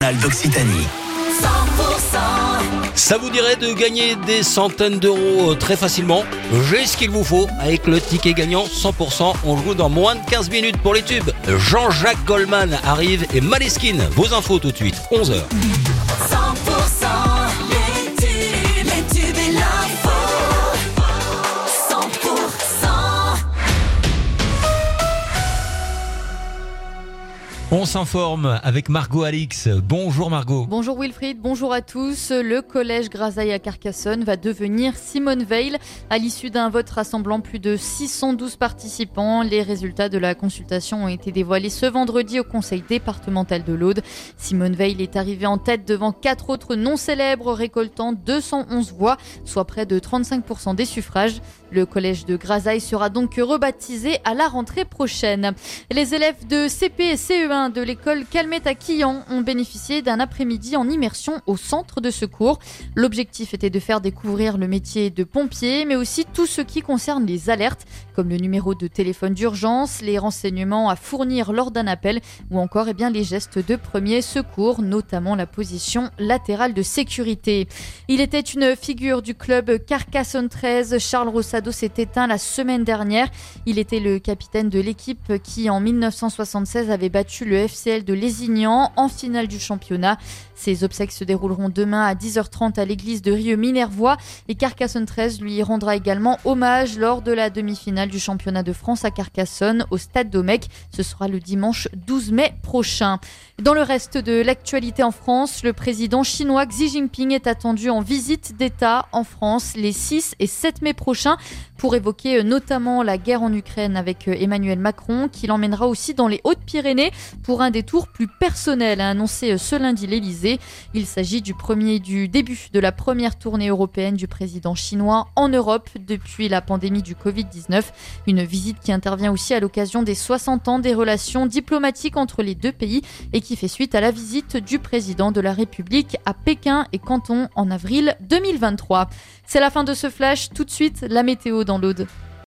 régionale d'Occitanie. 100%. Ça vous dirait de gagner des centaines d'euros très facilement? J'ai ce qu'il vous faut avec le ticket gagnant 100%. On joue dans moins de 15 minutes pour les tubes. Jean-Jacques Goldman arrive et Maneskin. Vos infos tout de suite, 11h. 100%. Les tubes et l'info. 100%. On s'informe avec Margot Alix. Bonjour Margot. Bonjour Wilfried, bonjour à tous. Le collège Grasailles à Carcassonne va devenir Simone Veil. À l'issue d'un vote rassemblant plus de 612 participants, les résultats de la consultation ont été dévoilés ce vendredi au conseil départemental de l'Aude. Simone Veil est arrivée en tête devant 4 autres non célèbres récoltant 211 voix, soit près de 35% des suffrages. Le collège de Grasailles sera donc rebaptisé à la rentrée prochaine. Les élèves de CP et CE1 de l'école Calmette à Quillan ont bénéficié d'un après-midi en immersion au centre de secours. L'objectif était de faire découvrir le métier de pompier, mais aussi tout ce qui concerne les alertes, comme le numéro de téléphone d'urgence, les renseignements à fournir lors d'un appel, ou encore les gestes de premier secours, notamment la position latérale de sécurité. Il était une figure du club Carcassonne 13. Charles Rossado s'est éteint la semaine dernière. Il était le capitaine de l'équipe qui, en 1976, avait battu le FCL de Lézignan en finale du championnat. Ses obsèques se dérouleront demain à 10h30 à l'église de Rieux-Minervois et Carcassonne 13 lui rendra également hommage lors de la demi-finale du championnat de France à Carcassonne au stade Domecq. Ce sera le dimanche 12 mai prochain. Dans le reste de l'actualité en France, le président chinois Xi Jinping est attendu en visite d'État en France les 6 et 7 mai prochains pour évoquer notamment la guerre en Ukraine avec Emmanuel Macron, qui l'emmènera aussi dans les Hautes-Pyrénées pour un détour plus personnel, a annoncé ce lundi l'Elysée. Il s'agit du début de la première tournée européenne du président chinois en Europe depuis la pandémie du Covid-19. Une visite qui intervient aussi à l'occasion des 60 ans des relations diplomatiques entre les deux pays et qui fait suite à la visite du président de la République à Pékin et Canton en avril 2023. C'est la fin de ce flash. Tout de suite, la météo dans l'Aude.